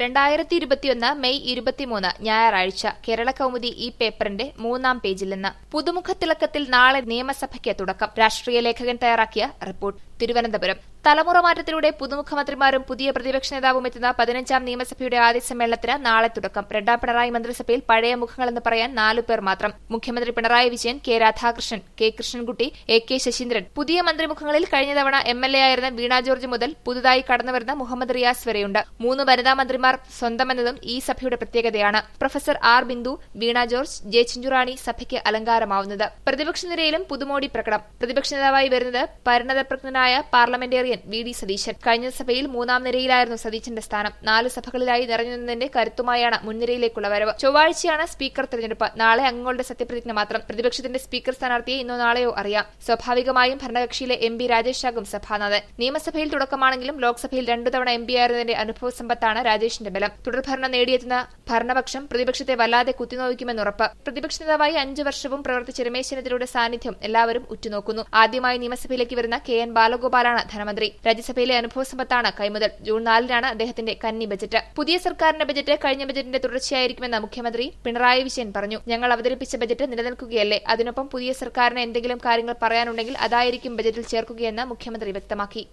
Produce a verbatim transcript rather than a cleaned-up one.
രണ്ടായിരത്തി ഇരുപത്തിയൊന്ന് മെയ് ഇരുപത്തിമൂന്ന് ഞായറാഴ്ച കേരള കൗമുദി ഈ പേപ്പറിന്റെ മൂന്നാം പേജിൽ നിന്ന് പുതുമുഖത്തിളക്കത്തിൽ നാളെ നിയമസഭയ്ക്ക് തുടക്കം. രാഷ്ട്രീയ ലേഖകൻ തയ്യാറാക്കിയ റിപ്പോർട്ട്. തിരുവനന്തപുരം. തലമുറ മാറ്റത്തിലൂടെ പുതുമുഖമന്ത്രിമാരും പുതിയ പ്രതിപക്ഷ നേതാവും എത്തുന്ന പതിനഞ്ചാം നിയമസഭയുടെ ആദ്യ സമ്മേളനത്തിന് നാളെ തുടക്കം. രണ്ടാം പിണറായി മന്ത്രിസഭയിൽ പഴയ മുഖങ്ങളെന്ന് പറയാൻ നാലുപേർ മാത്രം. മുഖ്യമന്ത്രി Pinarayi Vijayan, K Radhakrishnan, K Krishnankutty, A K Saseendran. പുതിയ മന്ത്രിമുഖങ്ങളിൽ കഴിഞ്ഞ തവണ എം എൽ എ ആയിരുന്ന വീണ ജോർജ് മുതൽ പുതുതായി കടന്നുവരുന്ന മുഹമ്മദ് റിയാസ് വരെയുണ്ട്. മൂന്ന് വനിതാ മന്ത്രിമാർ സ്വന്തമെന്നതും ഈ സഭയുടെ പ്രത്യേകതയാണ്. Professor R Bindu, Veena George, J Chinchurani സഭയ്ക്ക് അലങ്കാരമാവുന്നത്. പ്രതിപക്ഷ നിരയിലും പുതുമോടി പ്രകടം. പ്രതിപക്ഷ നേതാവായി വരുന്നത് പരിണതപ്രജ്ഞനായ പാർലമെന്റേറിയൻ വി ഡി സതീശൻ. കഴിഞ്ഞ സഭയിൽ മൂന്നാം നിരയിലായിരുന്നു സതീശന്റെ സ്ഥാനം. നാല് സഭകളിലായി നിറഞ്ഞുനിന്നതിന്റെ കരുത്തുമായാണ് മുൻനിരയിലേക്കുള്ള വരവ്. ചൊവ്വാഴ്ചയാണ് സ്പീക്കർ തെരഞ്ഞെടുപ്പ്. നാളെ അംഗങ്ങളുടെ സത്യപ്രതിജ്ഞ മാത്രം. പ്രതിപക്ഷത്തിന്റെ സ്പീക്കർ സ്ഥാനാർത്ഥിയെ ഇന്നോ നാളെയോ അറിയാം. സ്വാഭാവികമായും ഭരണകക്ഷിയിലെ എം പി രാജേഷാകും സഭാനാഥൻ. നിയമസഭയിൽ തുടക്കമാണെങ്കിലും ലോക്സഭയിൽ രണ്ടു തവണ എം പി ആയിരുന്നതിന്റെ അനുഭവ സമ്പത്താണ് രാജേഷിന്റെ ബലം. തുടർഭരണം നേടിയെത്തുന്ന ഭരണപക്ഷം പ്രതിപക്ഷത്തെ വല്ലാതെ കുത്തിനോക്കുമെന്നുറപ്പ്. പ്രതിപക്ഷ നേതാവായി അഞ്ചു വർഷവും പ്രവർത്തിച്ച രമേശ് ചെന്നിത്തലയുടെ സാന്നിധ്യം എല്ലാവരും ഉറ്റുനോക്കുന്നു. ആദ്യമായി നിയമസഭയിലേക്ക് വരുന്ന കെ എൻ ബാലഗോപാലാണ് ധനമന്ത്രി. രാജ്യസഭയിലെ അനുഭവ സമ്പത്താണ് കൈമുതൽ. ജൂൺ നാലിനാണ് അദ്ദേഹത്തിന്റെ കന്നി ബജറ്റ്. പുതിയ സർക്കാരിന്റെ ബജറ്റ് കഴിഞ്ഞ ബജറ്റിന്റെ തുടർച്ചയായിരിക്കുമെന്ന് മുഖ്യമന്ത്രി പിണറായി വിജയൻ പറഞ്ഞു. ഞങ്ങൾ അവതരിപ്പിച്ച ബജറ്റ് നിലനിൽക്കുകയല്ലേ, അതിനൊപ്പം പുതിയ സർക്കാരിന് എന്തെങ്കിലും കാര്യങ്ങൾ പറയാനുണ്ടെങ്കിൽ അതായിരിക്കും ബജറ്റിൽ ചേർക്കുകയെന്ന് മുഖ്യമന്ത്രി വ്യക്തമാക്കി.